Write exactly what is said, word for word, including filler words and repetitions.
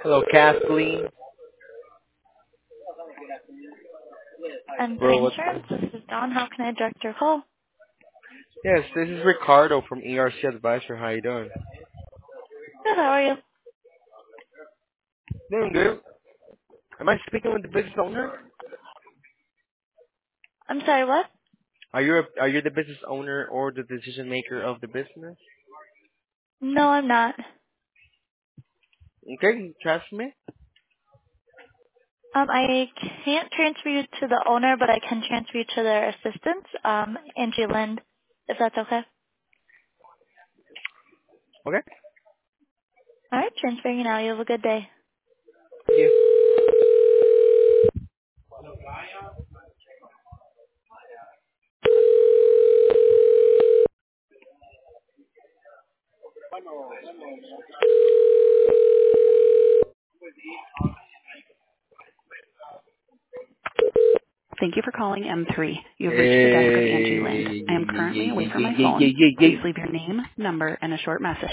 Hello, Kathleen. And three Bro, what? Insurance, this is Dawn. How can I direct your call? Yes, this is Ricardo from E R C Advisor. How you doing? Good, how are you? Doing good. Am I speaking with the business owner? I'm sorry, what? Are you a, are you the business owner or the decision maker of the business? No, I'm not. Okay, trust me. Um, I can't transfer you to the owner, but I can transfer you to their assistant, um, Angie Lind, if that's okay. Okay. All right, transferring you now. You have a good day. Thank you. Thank you for calling M three. You have reached the desk of Angie Lind. Hey, I yeah, am yeah, currently yeah, away from yeah, my yeah, yeah, phone. yeah, yeah. Please leave your name, number, and a short message.